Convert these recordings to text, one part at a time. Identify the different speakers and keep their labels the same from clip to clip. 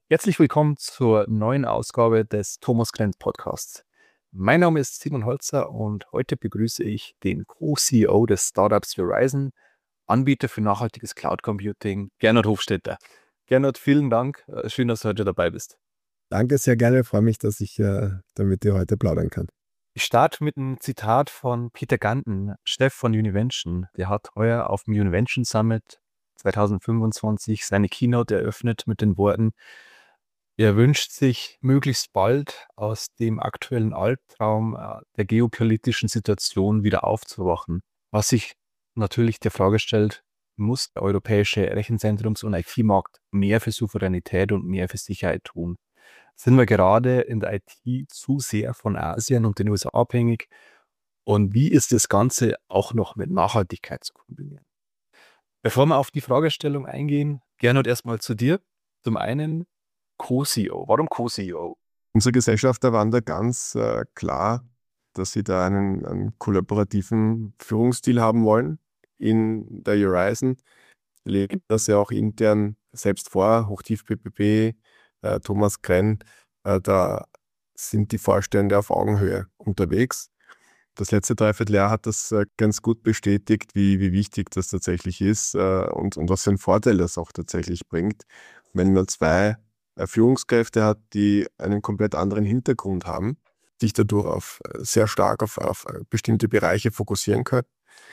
Speaker 1: Herzlich willkommen zur neuen Ausgabe des Thomas Krenz Podcasts. Mein Name ist Simon Holzer und heute begrüße ich den Co-CEO des Startups Horizon, Anbieter für nachhaltiges Cloud Computing, Gernot Hofstetter. Gernot, vielen Dank. Schön, dass du heute dabei bist.
Speaker 2: Danke, sehr gerne. Ich freue mich, dass ich da mit dir heute plaudern kann.
Speaker 1: Ich starte mit einem Zitat von Peter Ganten, Chef von Univention. Der hat heuer auf dem Univention Summit 2025 seine Keynote eröffnet mit den Worten: Er wünscht sich möglichst bald aus dem aktuellen Albtraum der geopolitischen Situation wieder aufzuwachen, was sich natürlich der Frage stellt: Muss der europäische Rechenzentrums- und IT-Markt mehr für Souveränität und mehr für Sicherheit tun? Sind wir gerade in der IT zu sehr von Asien und den USA abhängig? Und wie ist das Ganze auch noch mit Nachhaltigkeit zu kombinieren? Bevor wir auf die Fragestellung eingehen, Gernot, erstmal zu dir. Zum einen Co-CEO. Warum Co-CEO?
Speaker 2: Unsere Gesellschafter waren da ganz klar, dass sie da einen kollaborativen Führungsstil haben wollen in der Horizon. Wir leben das ja auch intern selbst vor, Hochtief PPP, Thomas Krenn, da sind die Vorstände auf Augenhöhe unterwegs. Das letzte Dreivierteljahr hat das ganz gut bestätigt, wie wichtig das tatsächlich ist und was für einen Vorteil das auch tatsächlich bringt, wenn man zwei Führungskräfte hat, die einen komplett anderen Hintergrund haben, sich dadurch sehr stark auf bestimmte Bereiche fokussieren können.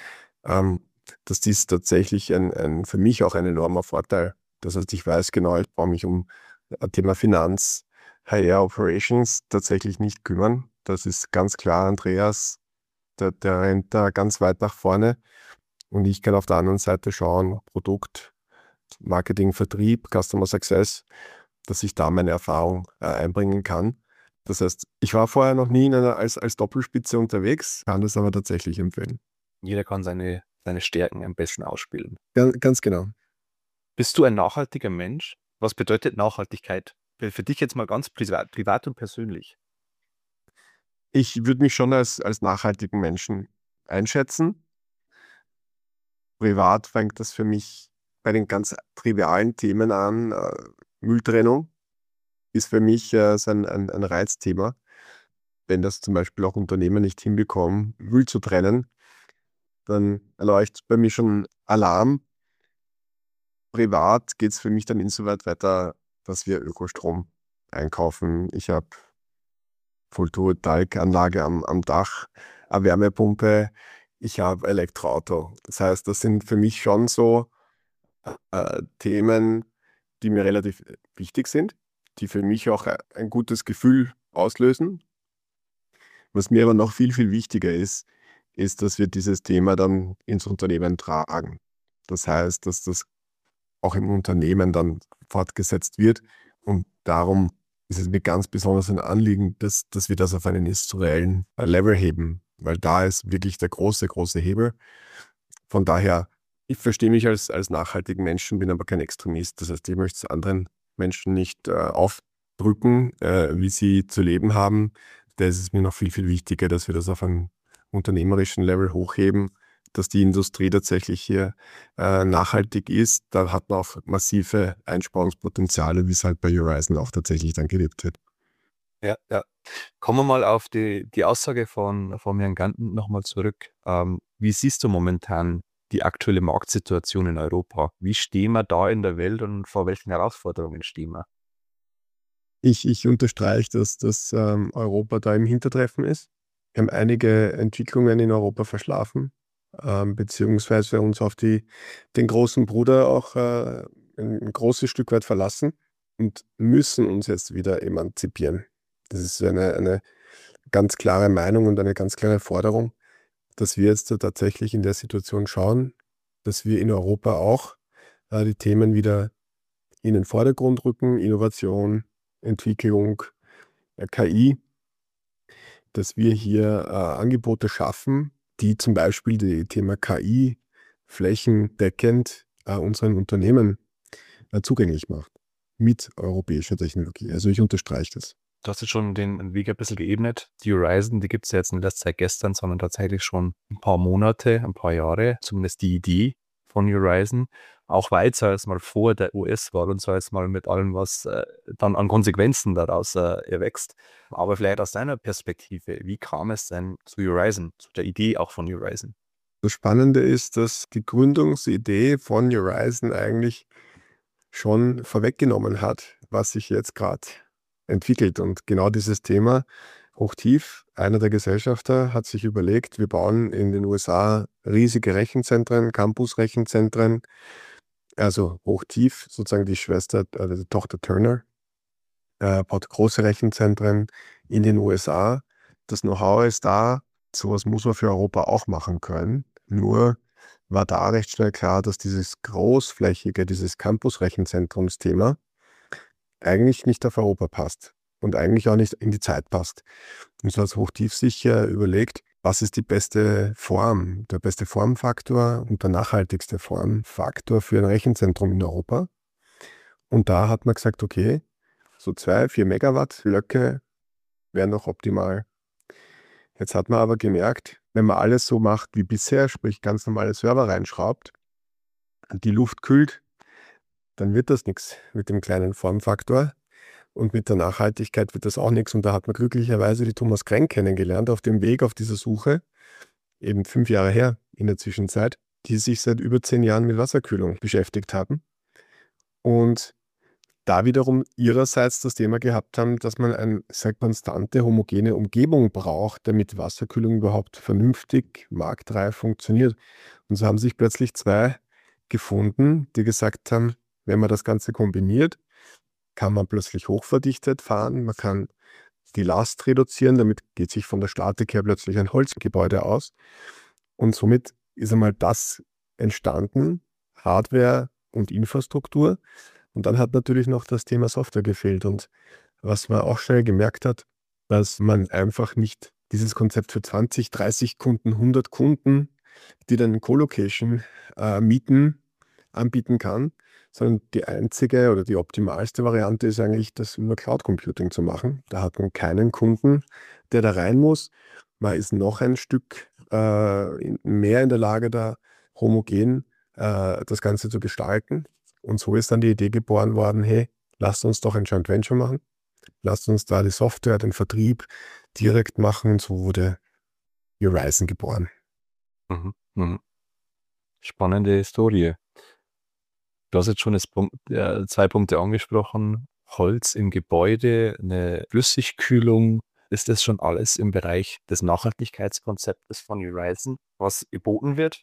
Speaker 2: Das ist tatsächlich für mich auch ein enormer Vorteil. Das heißt, ich weiß genau, ich brauche mich um Thema Finanz, HR Operations tatsächlich nicht kümmern. Das ist ganz klar Andreas, der rennt da ganz weit nach vorne. Und ich kann auf der anderen Seite schauen, Produkt, Marketing, Vertrieb, Customer Success, dass ich da meine Erfahrung einbringen kann. Das heißt, ich war vorher noch nie als Doppelspitze unterwegs, kann das aber tatsächlich empfehlen.
Speaker 1: Jeder kann seine Stärken am besten ausspielen.
Speaker 2: Ganz genau.
Speaker 1: Bist du ein nachhaltiger Mensch? Was bedeutet Nachhaltigkeit? Für dich jetzt mal ganz privat und persönlich.
Speaker 2: Ich würde mich schon als nachhaltigen Menschen einschätzen. Privat fängt das für mich bei den ganz trivialen Themen an. Mülltrennung ist für mich so ein Reizthema. Wenn das zum Beispiel auch Unternehmen nicht hinbekommen, Müll zu trennen, dann leuchtet bei mir schon Alarm. Privat geht es für mich dann insoweit weiter, dass wir Ökostrom einkaufen. Ich habe Photovoltaikanlage am Dach, eine Wärmepumpe, ich habe Elektroauto. Das heißt, das sind für mich schon so Themen, die mir relativ wichtig sind, die für mich auch ein gutes Gefühl auslösen. Was mir aber noch viel, viel wichtiger ist, dass wir dieses Thema dann ins Unternehmen tragen. Das heißt, dass das auch im Unternehmen dann fortgesetzt wird. Und darum ist es mir ganz besonders ein Anliegen, dass wir das auf einen institutionellen Level heben, weil da ist wirklich der große, große Hebel. Von daher, ich verstehe mich als nachhaltigen Menschen, bin aber kein Extremist. Das heißt, ich möchte es anderen Menschen nicht aufdrücken, wie sie zu leben haben. Da ist es mir noch viel, viel wichtiger, dass wir das auf einem unternehmerischen Level hochheben, dass die Industrie tatsächlich hier nachhaltig ist. Da hat man auch massive Einsparungspotenziale, wie es halt bei Horizon auch tatsächlich dann gelebt wird.
Speaker 1: Ja. Kommen wir mal auf die Aussage von Herrn Ganten nochmal zurück. Wie siehst du momentan die aktuelle Marktsituation in Europa? Wie stehen wir da in der Welt und vor welchen Herausforderungen stehen wir?
Speaker 2: Ich unterstreiche, dass Europa da im Hintertreffen ist. Wir haben einige Entwicklungen in Europa verschlafen, beziehungsweise uns auf den großen Bruder auch ein großes Stück weit verlassen und müssen uns jetzt wieder emanzipieren. Das ist eine ganz klare Meinung und eine ganz klare Forderung, dass wir jetzt tatsächlich in der Situation schauen, dass wir in Europa auch die Themen wieder in den Vordergrund rücken, Innovation, Entwicklung, KI, dass wir hier Angebote schaffen, die zum Beispiel das Thema KI flächendeckend unseren Unternehmen zugänglich macht mit europäischer Technologie. Also ich unterstreiche das.
Speaker 1: Du hast jetzt schon den Weg ein bisschen geebnet. Die Horizon, die gibt es ja jetzt nicht erst seit gestern, sondern tatsächlich schon ein paar Monate, ein paar Jahre, zumindest die Idee von Horizon. auch weit, sag ich mal, vor der US-Wahl und sag ich mal mit allem, was dann an Konsequenzen daraus erwächst. Aber vielleicht aus deiner Perspektive, wie kam es denn zu Horizon, zu der Idee auch von Horizon?
Speaker 2: Das Spannende ist, dass die Gründungsidee von Horizon eigentlich schon vorweggenommen hat, was sich jetzt gerade entwickelt. Und genau dieses Thema, Hochtief, einer der Gesellschafter hat sich überlegt, wir bauen in den USA riesige Rechenzentren, Campus-Rechenzentren, also Hochtief, sozusagen die Schwester, die Tochter Turner, baut große Rechenzentren in den USA. Das Know-how ist da, sowas muss man für Europa auch machen können. Nur war da recht schnell klar, dass dieses großflächige, dieses Campus-Rechenzentrumsthema eigentlich nicht auf Europa passt und eigentlich auch nicht in die Zeit passt. Und so hat Hochtief sich überlegt, was ist die beste Form, der beste Formfaktor und der nachhaltigste Formfaktor für ein Rechenzentrum in Europa. Und da hat man gesagt, okay, so 2-4 Megawatt Blöcke wären noch optimal. Jetzt hat man aber gemerkt, wenn man alles so macht wie bisher, sprich ganz normale Server reinschraubt und die Luft kühlt, dann wird das nichts mit dem kleinen Formfaktor und mit der Nachhaltigkeit wird das auch nichts. Und da hat man glücklicherweise die Thomas Krenk kennengelernt auf dem Weg, auf dieser Suche, eben 5 Jahre her in der Zwischenzeit, die sich seit über 10 Jahren mit Wasserkühlung beschäftigt haben und da wiederum ihrerseits das Thema gehabt haben, dass man eine sehr konstante, homogene Umgebung braucht, damit Wasserkühlung überhaupt vernünftig, marktreif funktioniert. Und so haben sich plötzlich 2 gefunden, die gesagt haben, wenn man das Ganze kombiniert, kann man plötzlich hochverdichtet fahren, man kann die Last reduzieren, damit geht sich von der Statik her plötzlich ein Holzgebäude aus. Und somit ist einmal das entstanden, Hardware und Infrastruktur. Und dann hat natürlich noch das Thema Software gefehlt. Und was man auch schnell gemerkt hat, dass man einfach nicht dieses Konzept für 20, 30 Kunden, 100 Kunden, die dann Colocation mieten, anbieten kann, sondern die einzige oder die optimalste Variante ist eigentlich, das über Cloud Computing zu machen. Da hat man keinen Kunden, der da rein muss. Man ist noch ein Stück mehr in der Lage, da homogen das Ganze zu gestalten. Und so ist dann die Idee geboren worden, hey, lasst uns doch ein Joint Venture machen. Lasst uns da die Software, den Vertrieb direkt machen. Und so wurde Horizon geboren.
Speaker 1: Mhm. Mhm. Spannende Historie. Du hast jetzt schon 2 Punkte angesprochen. Holz im Gebäude, eine Flüssigkühlung. Ist das schon alles im Bereich des Nachhaltigkeitskonzeptes von Horizon, was geboten wird?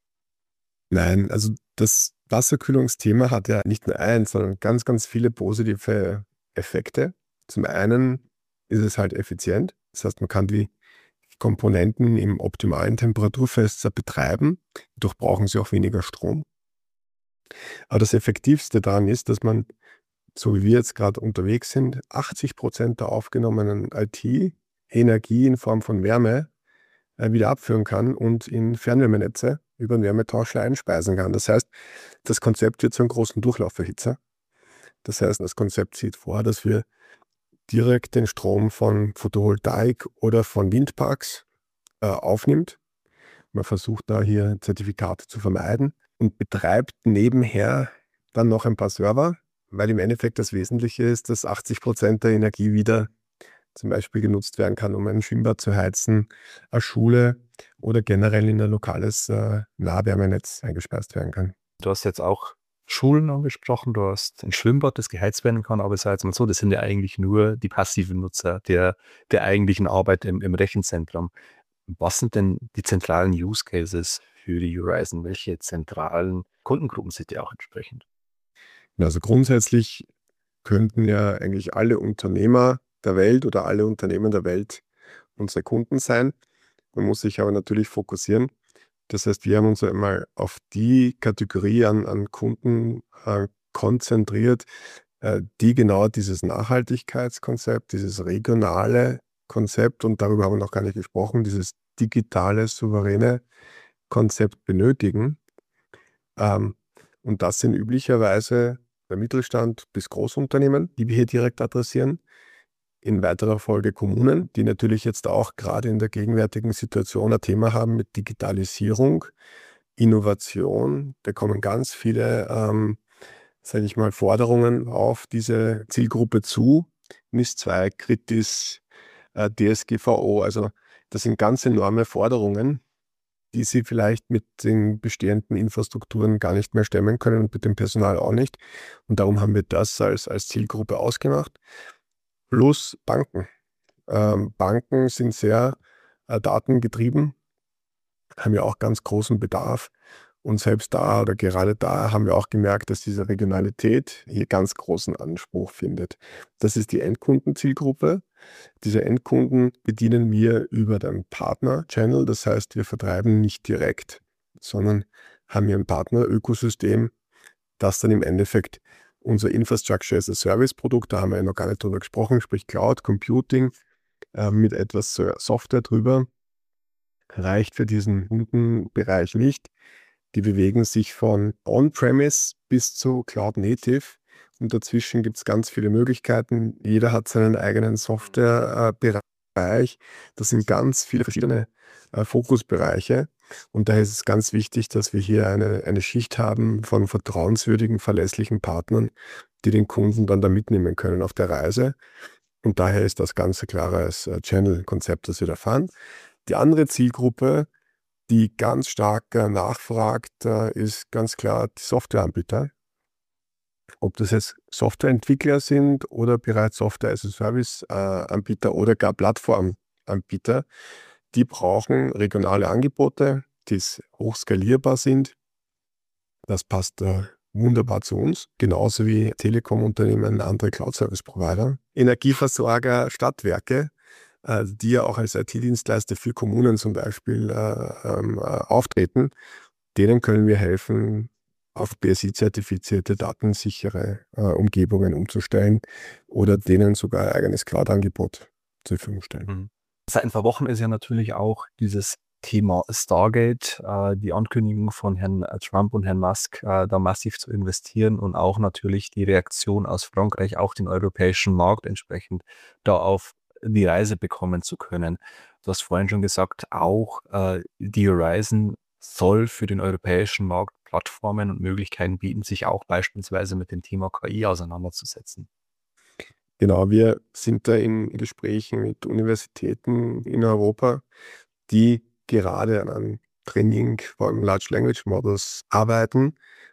Speaker 2: Nein, also das Wasserkühlungsthema hat ja nicht nur eins, sondern ganz, ganz viele positive Effekte. Zum einen ist es halt effizient. Das heißt, man kann die Komponenten im optimalen Temperaturfenster betreiben. Dadurch brauchen sie auch weniger Strom. Aber das Effektivste daran ist, dass man, so wie wir jetzt gerade unterwegs sind, 80% der aufgenommenen IT-Energie in Form von Wärme wieder abführen kann und in Fernwärmenetze über einen Wärmetauscher einspeisen kann. Das heißt, das Konzept wird zu einem großen Durchlauferhitzer. Das heißt, das Konzept sieht vor, dass wir direkt den Strom von Photovoltaik oder von Windparks aufnimmt. Man versucht da hier Zertifikate zu vermeiden und betreibt nebenher dann noch ein paar Server, weil im Endeffekt das Wesentliche ist, dass 80% der Energie wieder zum Beispiel genutzt werden kann, um ein Schwimmbad zu heizen, eine Schule oder generell in ein lokales Nahwärmenetz eingespeist werden kann.
Speaker 1: Du hast jetzt auch Schulen angesprochen, du hast ein Schwimmbad, das geheizt werden kann, aber sei jetzt mal so, das sind ja eigentlich nur die passiven Nutzer der eigentlichen Arbeit im Rechenzentrum. Was sind denn die zentralen Use Cases für die Horizon? Welche zentralen Kundengruppen sind die auch entsprechend?
Speaker 2: Also grundsätzlich könnten ja eigentlich alle Unternehmer der Welt oder alle Unternehmen der Welt unsere Kunden sein. Man muss sich aber natürlich fokussieren. Das heißt, wir haben uns einmal auf die Kategorie an Kunden konzentriert, die genau dieses Nachhaltigkeitskonzept, dieses regionale Konzept, und darüber haben wir noch gar nicht gesprochen, dieses digitale, souveräne Konzept benötigen. Und das sind üblicherweise der Mittelstand bis Großunternehmen, die wir hier direkt adressieren. In weiterer Folge Kommunen, die natürlich jetzt auch gerade in der gegenwärtigen Situation ein Thema haben mit Digitalisierung Innovation. Da kommen ganz viele, sage ich mal, Forderungen auf diese Zielgruppe zu. NIS2, Kritis, DSGVO, also das sind ganz enorme Forderungen, die sie vielleicht mit den bestehenden Infrastrukturen gar nicht mehr stemmen können und mit dem Personal auch nicht. Und darum haben wir das als Zielgruppe ausgemacht. Plus Banken. Banken sind sehr datengetrieben, haben ja auch ganz großen Bedarf. Und selbst da oder gerade da haben wir auch gemerkt, dass diese Regionalität hier ganz großen Anspruch findet. Das ist die Endkundenzielgruppe. Diese Endkunden bedienen wir über den Partner-Channel. Das heißt, wir vertreiben nicht direkt, sondern haben hier ein Partner-Ökosystem, das dann im Endeffekt unser Infrastructure as a Service-Produkt, da haben wir ja noch gar nicht drüber gesprochen, sprich Cloud Computing mit etwas Software drüber, reicht für diesen Kundenbereich nicht. Die bewegen sich von On-Premise bis zu Cloud Native. Und dazwischen gibt es ganz viele Möglichkeiten. Jeder hat seinen eigenen Softwarebereich. Das sind ganz viele verschiedene Fokusbereiche. Und daher ist es ganz wichtig, dass wir hier eine Schicht haben von vertrauenswürdigen, verlässlichen Partnern, die den Kunden dann da mitnehmen können auf der Reise. Und daher ist das ganz klares Channel-Konzept, das wir da fahren. Die andere Zielgruppe, die ganz stark nachfragt, ist ganz klar die Softwareanbieter. Ob das jetzt Softwareentwickler sind oder bereits Software-as-a-Service-Anbieter oder gar Plattformanbieter, die brauchen regionale Angebote, die hochskalierbar sind. Das passt wunderbar zu uns, genauso wie Telekom-Unternehmen, andere Cloud-Service-Provider, Energieversorger, Stadtwerke, die ja auch als IT-Dienstleister für Kommunen zum Beispiel auftreten. Denen können wir helfen, auf BSI-zertifizierte, datensichere Umgebungen umzustellen oder denen sogar ein eigenes Cloud-Angebot zur Verfügung stellen.
Speaker 1: Seit ein paar Wochen ist ja natürlich auch dieses Thema Stargate, die Ankündigung von Herrn Trump und Herrn Musk, da massiv zu investieren und auch natürlich die Reaktion aus Frankreich, auch den europäischen Markt entsprechend da auf die Reise bekommen zu können. Du hast vorhin schon gesagt, auch die Horizon soll für den europäischen Markt Plattformen und Möglichkeiten bieten, sich auch beispielsweise mit dem Thema KI auseinanderzusetzen.
Speaker 2: Genau, wir sind da in Gesprächen mit Universitäten in Europa, die gerade an Training, vor allem Large Language Models, arbeiten.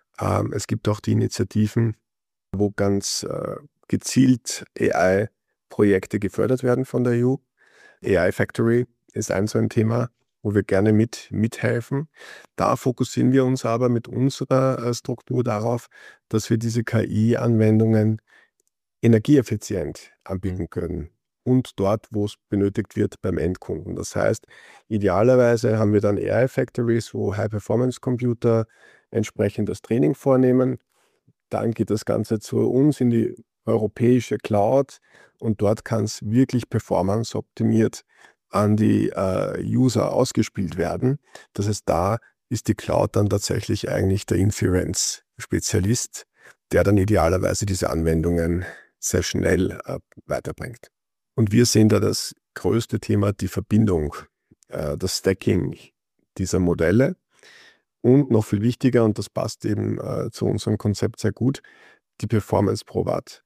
Speaker 2: Es gibt auch die Initiativen, wo ganz gezielt AI-Projekte gefördert werden von der EU. AI Factory ist so ein Thema, wo wir gerne mithelfen. Da fokussieren wir uns aber mit unserer Struktur darauf, dass wir diese KI-Anwendungen energieeffizient anbieten können und dort, wo es benötigt wird, beim Endkunden. Das heißt, idealerweise haben wir dann AI-Factories, wo High-Performance-Computer entsprechend das Training vornehmen. Dann geht das Ganze zu uns in die europäische Cloud und dort kann es wirklich performance-optimiert an die User ausgespielt werden. Das heißt, da ist die Cloud dann tatsächlich eigentlich der Inference-Spezialist, der dann idealerweise diese Anwendungen sehr schnell weiterbringt. Und wir sehen da das größte Thema, die Verbindung, das Stacking dieser Modelle. Und noch viel wichtiger, und das passt eben zu unserem Konzept sehr gut, die Performance pro Watt.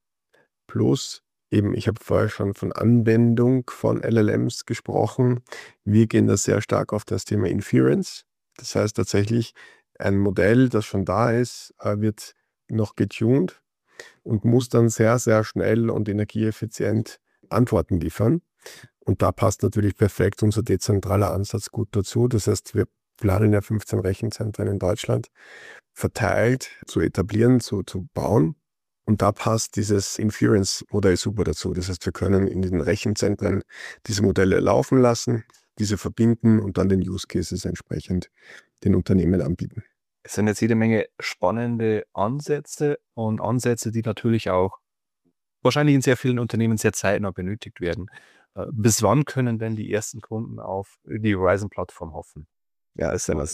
Speaker 2: Plus eben, ich habe vorher schon von Anwendung von LLMs gesprochen. Wir gehen da sehr stark auf das Thema Inference. Das heißt tatsächlich, ein Modell, das schon da ist, wird noch getuned und muss dann sehr, sehr schnell und energieeffizient Antworten liefern. Und da passt natürlich perfekt unser dezentraler Ansatz gut dazu. Das heißt, wir planen ja 15 Rechenzentren in Deutschland verteilt zu etablieren, zu bauen. Und da passt dieses Inference-Modell super dazu. Das heißt, wir können in den Rechenzentren diese Modelle laufen lassen, diese verbinden und dann den Use Cases entsprechend den Unternehmen anbieten.
Speaker 1: Es sind jetzt jede Menge spannende Ansätze und Ansätze, die natürlich auch wahrscheinlich in sehr vielen Unternehmen sehr zeitnah benötigt werden. Bis wann können denn die ersten Kunden auf die Horizon-Plattform hoffen?
Speaker 2: Ja, ist eine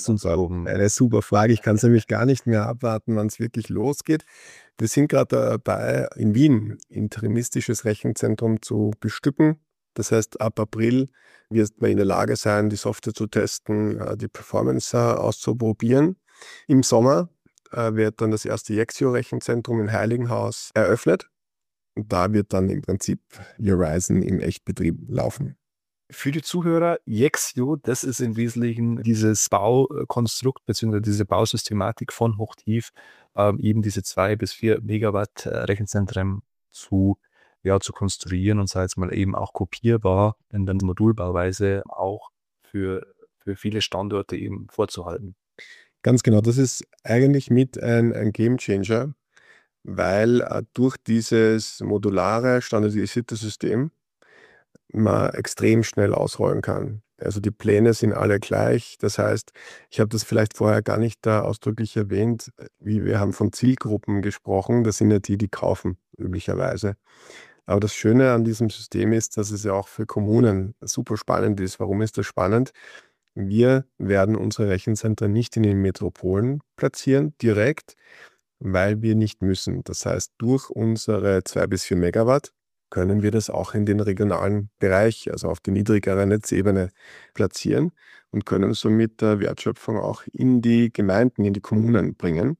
Speaker 2: super Frage. Ich kann es nämlich gar nicht mehr abwarten, wann es wirklich losgeht. Wir sind gerade dabei, in Wien interimistisches Rechenzentrum zu bestücken. Das heißt, ab April wird man in der Lage sein, die Software zu testen, die Performance auszuprobieren. Im Sommer wird dann das erste Yexio-Rechenzentrum in Heiligenhaus eröffnet. Und da wird dann im Prinzip Horizon im Echtbetrieb laufen.
Speaker 1: Für die Zuhörer, Yexio, das ist im Wesentlichen dieses Baukonstrukt bzw. diese Bausystematik von Hochtief, eben diese 2 bis 4 Megawatt Rechenzentren zu konstruieren und sei es mal eben auch kopierbar in der Modulbauweise auch für viele Standorte eben vorzuhalten.
Speaker 2: Ganz genau, das ist eigentlich mit ein Gamechanger, weil durch dieses modulare, standardisierte System man extrem schnell ausrollen kann. Also die Pläne sind alle gleich. Das heißt, ich habe das vielleicht vorher gar nicht da ausdrücklich erwähnt, wie wir haben von Zielgruppen gesprochen. Das sind ja die, die kaufen, üblicherweise. Aber das Schöne an diesem System ist, dass es ja auch für Kommunen super spannend ist. Warum ist das spannend? Wir werden unsere Rechenzentren nicht in den Metropolen platzieren, direkt, weil wir nicht müssen. Das heißt, durch unsere 2 bis 4 Megawatt können wir das auch in den regionalen Bereich, also auf die niedrigere Netzebene platzieren und können somit Wertschöpfung auch in die Gemeinden, in die Kommunen bringen.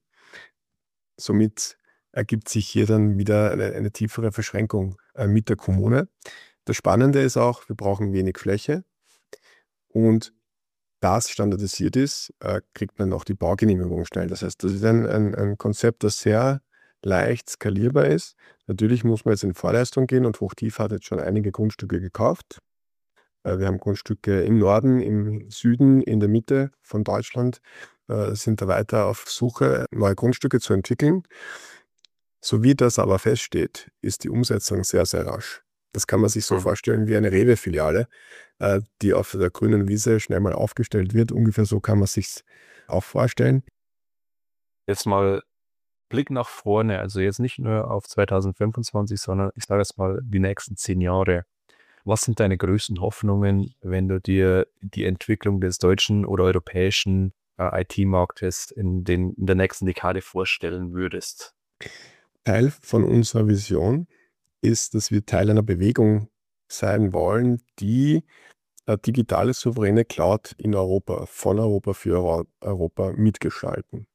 Speaker 2: Somit ergibt sich hier dann wieder eine tiefere Verschränkung mit der Kommune. Das Spannende ist auch, wir brauchen wenig Fläche und da es standardisiert ist, kriegt man auch die Baugenehmigung schnell. Das heißt, das ist ein Konzept, das sehr leicht skalierbar ist. Natürlich muss man jetzt in Vorleistung gehen und Hochtief hat jetzt schon einige Grundstücke gekauft. Wir haben Grundstücke im Norden, im Süden, in der Mitte von Deutschland, sind da weiter auf Suche, neue Grundstücke zu entwickeln. So wie das aber feststeht, ist die Umsetzung sehr, sehr rasch. Das kann man sich so vorstellen wie eine Rewe-Filiale, die auf der grünen Wiese schnell mal aufgestellt wird. Ungefähr so kann man sich auch vorstellen.
Speaker 1: Jetzt mal Blick nach vorne, also jetzt nicht nur auf 2025, sondern ich sage jetzt mal die nächsten 10 Jahre. Was sind deine größten Hoffnungen, wenn du dir die Entwicklung des deutschen oder europäischen IT-Marktes in der nächsten Dekade vorstellen würdest?
Speaker 2: Teil von unserer Vision ist, dass wir Teil einer Bewegung sein wollen, die digitale souveräne Cloud in Europa, von Europa für Europa mitgestalten.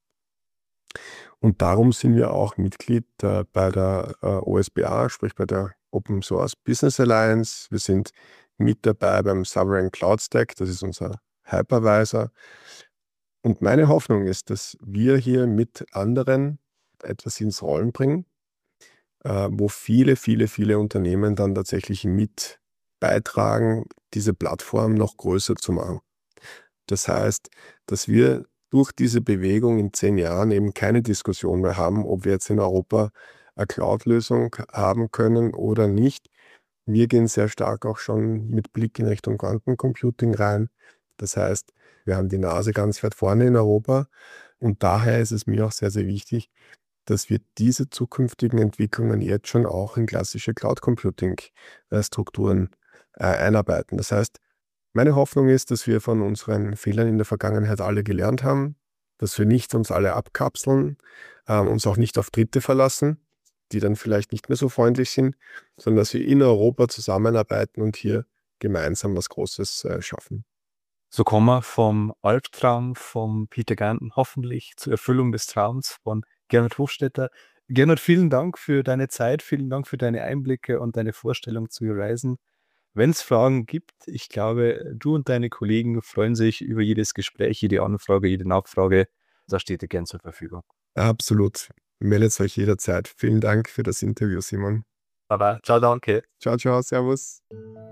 Speaker 2: Und darum sind wir auch Mitglied bei der OSBA, sprich bei der Open Source Business Alliance. Wir sind mit dabei beim Sovereign Cloud Stack, das ist unser Hypervisor. Und meine Hoffnung ist, dass wir hier mit anderen etwas ins Rollen bringen, wo viele, viele, viele Unternehmen dann tatsächlich mit beitragen, diese Plattform noch größer zu machen. Das heißt, dass wir durch diese Bewegung in 10 Jahren eben keine Diskussion mehr haben, ob wir jetzt in Europa eine Cloud-Lösung haben können oder nicht. Wir gehen sehr stark auch schon mit Blick in Richtung Quantencomputing rein. Das heißt, wir haben die Nase ganz weit vorne in Europa und daher ist es mir auch sehr, sehr wichtig, dass wir diese zukünftigen Entwicklungen jetzt schon auch in klassische Cloud-Computing-Strukturen einarbeiten. Das heißt, meine Hoffnung ist, dass wir von unseren Fehlern in der Vergangenheit alle gelernt haben, dass wir nicht uns alle abkapseln, uns auch nicht auf Dritte verlassen, die dann vielleicht nicht mehr so freundlich sind, sondern dass wir in Europa zusammenarbeiten und hier gemeinsam was Großes schaffen.
Speaker 1: So kommen wir vom Albtraum von Peter Ganten hoffentlich zur Erfüllung des Traums von Gernot Hofstetter. Gernot, vielen Dank für deine Zeit, vielen Dank für deine Einblicke und deine Vorstellung zu Horizon. Wenn es Fragen gibt, ich glaube, du und deine Kollegen freuen sich über jedes Gespräch, jede Anfrage, jede Nachfrage. Da steht ihr gern zur Verfügung.
Speaker 2: Absolut. Meldet euch jederzeit. Vielen Dank für das Interview, Simon.
Speaker 1: Aber ciao, danke.
Speaker 2: Ciao, ciao, servus.